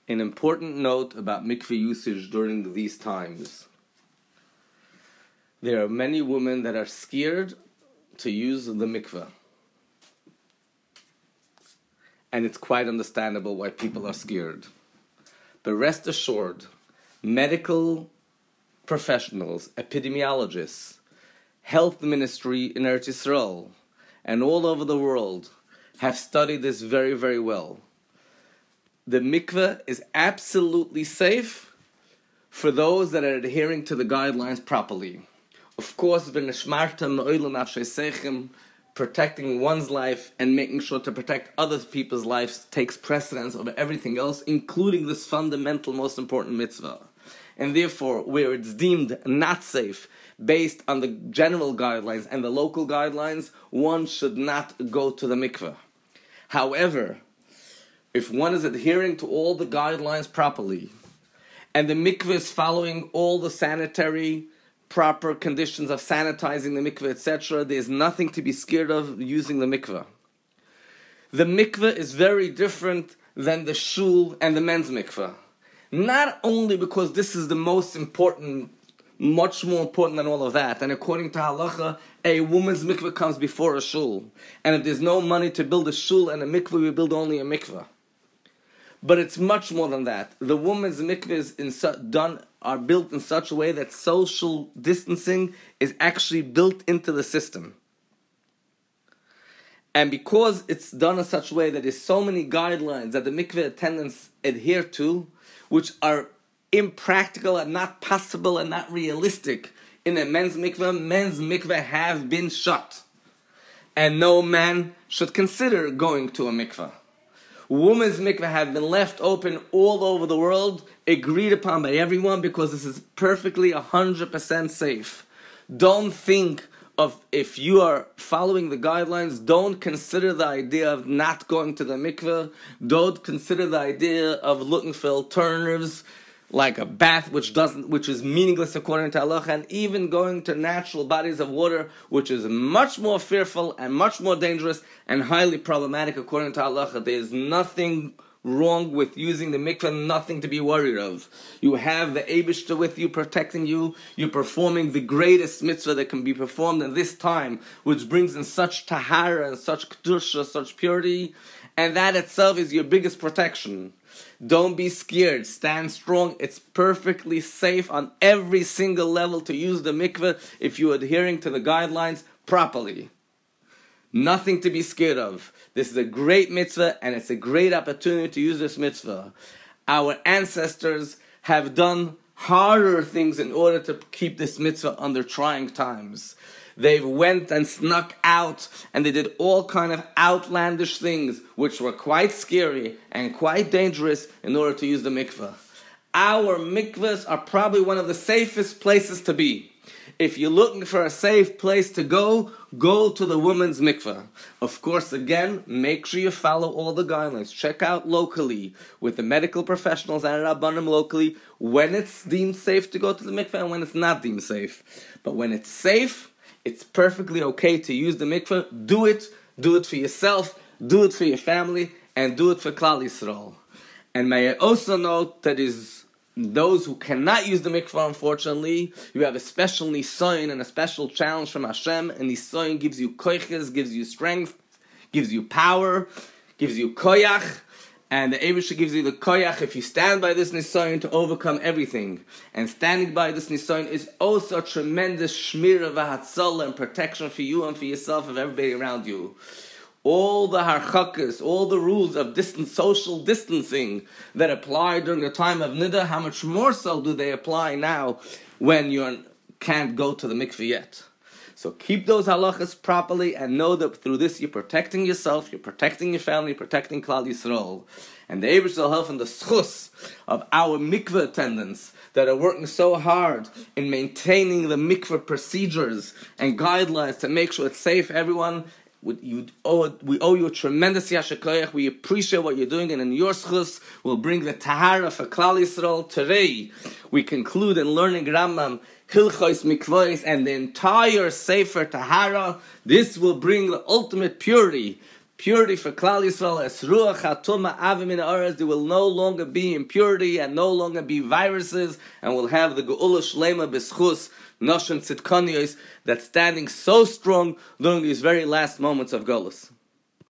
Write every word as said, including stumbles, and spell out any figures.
An important note about mikveh usage during these times. There are many women that are scared to use the mikveh. And it's quite understandable why people are scared. But rest assured, medical professionals, epidemiologists, health ministry in Eretz Yisrael, and all over the world have studied this very, very well. The mikveh is absolutely safe for those that are adhering to the guidelines properly. Of course, protecting one's life and making sure to protect other people's lives takes precedence over everything else, including this fundamental, most important mitzvah. And therefore, where it's deemed not safe, based on the general guidelines and the local guidelines, one should not go to the mikveh. However, if one is adhering to all the guidelines properly, and the mikveh is following all the sanitary proper conditions of sanitizing the mikveh, et cetera, there's nothing to be scared of using the mikveh. The mikveh is very different than the shul and the men's mikveh. Not only because this is the most important, much more important than all of that, and according to halacha, a woman's mikveh comes before a shul. And if there's no money to build a shul and a mikveh, we build only a mikveh. But it's much more than that. The woman's mikvahs in su- done are built in such a way that social distancing is actually built into the system. And because it's done in such a way that there's so many guidelines that the mikveh attendants adhere to, which are impractical and not possible and not realistic in a men's mikveh, men's mikveh have been shut. And no man should consider going to a mikveh. Women's mikveh have been left open all over the world, agreed upon by everyone, because this is perfectly one hundred percent safe. Don't think of, if you are following the guidelines, don't consider the idea of not going to the mikveh. Don't consider the idea of looking for alternatives, like a bath, which doesn't, which is meaningless according to halacha, and even going to natural bodies of water, which is much more fearful and much more dangerous and highly problematic according to halacha. There is nothing wrong with using the mikveh, nothing to be worried of. You have the Eibishter with you, protecting you. You're performing the greatest mitzvah that can be performed in this time, which brings in such tahara and such kedusha, such purity, and that itself is your biggest protection. Don't be scared. Stand strong. It's perfectly safe on every single level to use the mikveh if you're adhering to the guidelines properly. Nothing to be scared of. This is a great mitzvah, and it's a great opportunity to use this mitzvah. Our ancestors have done harder things in order to keep this mitzvah under trying times. They went and snuck out, and they did all kind of outlandish things, which were quite scary and quite dangerous in order to use the mikveh. Our mikvehs are probably one of the safest places to be. If you're looking for a safe place to go, go to the women's mikveh. Of course, again, make sure you follow all the guidelines. Check out locally with the medical professionals and Rabbanim locally when it's deemed safe to go to the mikveh and when it's not deemed safe. But when it's safe, it's perfectly okay to use the mikveh. Do it. Do it for yourself. Do it for your family. And do it for Klal Yisrael. And may I also note that is those who cannot use the mikveh, unfortunately, you have a special nisayon and a special challenge from Hashem. And nisayon gives you koiches, gives you strength, gives you power, gives you koyach. And the Eibusha gives you the koyach if you stand by this nisayon to overcome everything. And standing by this nisayon is also a tremendous shmira v'hatzalah and protection for you and for yourself and everybody around you. All the harchakas, all the rules of distance, social distancing that apply during the time of Nida, how much more so do they apply now when you can't go to the mikveh yet? So keep those halachas properly and know that through this you're protecting yourself, you're protecting your family, you're protecting Klal Yisrael. And the Eibusha will help in the schus of our mikveh attendants that are working so hard in maintaining the mikveh procedures and guidelines to make sure it's safe for everyone. You owe, we owe you a tremendous yasher koyach. We appreciate what you're doing, and in your schus, we'll bring the tahara for Klal Yisrael. Today, we conclude in learning Rambam, Hilchos Mikvos, and the entire Sefer Tahara. This will bring the ultimate purity, purity for Klal Yisrael. Es ruach hatuma avim in haaretz. There will no longer be impurity and no longer be viruses, and we'll have the geula shlema b'schus noshen tzidkanios that's standing so strong during these very last moments of Golus.